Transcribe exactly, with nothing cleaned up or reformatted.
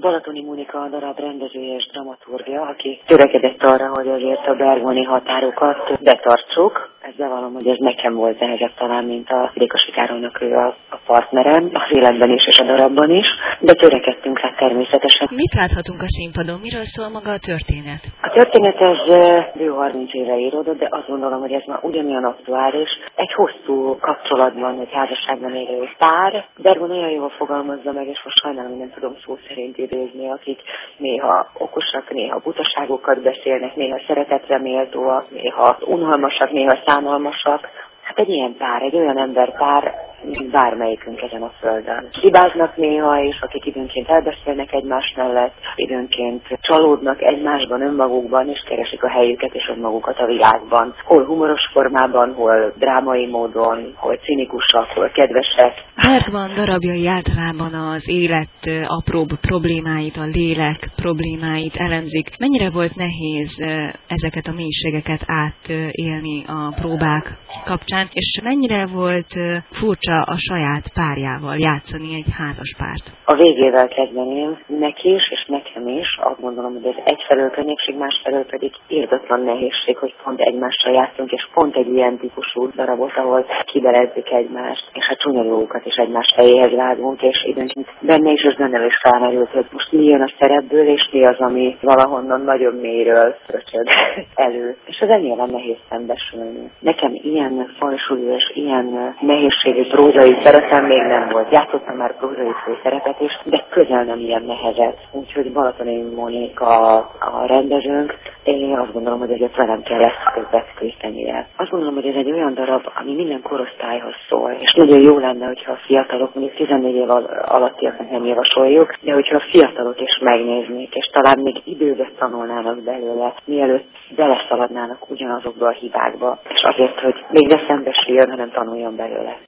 Balatoni Mónika a darab rendezője és dramaturgia, aki törekedett arra, hogy azért a bergoni határokat betartsuk. Ez bevallom, hogy ez nekem volt nehezebb talán, mint a Dékasi Károlynak, ő a, a partnerem, az életben is és a darabban is, de törekedtünk rá természetesen. Mit láthatunk a színpadon? Miről szól maga a történet? A történet ez bő harminc éve íródott, de azt gondolom, hogy ez már ugyanolyan aktuális. Egy hosszú kapcsolatban, egy házasságban élő pár. Bergon olyan jól fogalmazza meg, és most sajnálom, hogy nem tudom szó szerint idézni, akik néha okosak, néha butaságokat beszélnek, néha szeretetre méltóak, néha unalmasak, néha szánalmasak. Hát egy ilyen pár, egy olyan emberpár, mint bármelyikünk ezen a földön. Hibáznak néha, és akik időnként elbeszélnek egymás mellett, időnként csalódnak egymásban, önmagukban, és keresik a helyüket és önmagukat a világban. Hol humoros formában, hol drámai módon, hol cinikusak, hol kedvesek. Bergman darabjai általában az élet apróbb problémáit, a lélek problémáit elemzik. Mennyire volt nehéz ezeket a mélységeket átélni a próbák kapcsán, és mennyire volt furcsa a saját párjával játszani egy házaspárt? A végével kezdeném. Neki is, és nekem is. Azt gondolom, hogy ez egyfelől könnyebbség, másfelől pedig írdatlan nehézség, hogy pont egymással játszunk, és pont egy ilyen típusú darabot, ahol kibelezzük egymást, és a csúnya dolgokat is egymás helyéhez vágunk, és időnként benne is, és bennem is felmerült, hogy most mi jön a szerepből, és mi az, ami valahonnan nagyon mélyről fröcsög elő. És az nyilván nehéz szembesülni. Nekem ilyen fajsúlyú és ilyen nehézségű prózai szeretem még nem volt. Játszottam már prózai főszerepet is, de közel nem ilyen nehezet. Úgyhogy Balatoni Mónika a rendezőnk, én azt gondolom, hogy ezért velem kell ezt többet küzdenie. Azt gondolom, hogy ez egy olyan darab, ami minden korosztályhoz szól, és nagyon jó lenne, hogyha a fiatalok, mondjuk tizennégy év alattiaknak nem javasoljuk, de hogyha a fiatalok is megnéznék, és talán még időbe tanulnának belőle, mielőtt beleszaladnának ugyanazokba a hibákba, és azért, hogy még ne szembesüljön, hanem tanuljon belőle.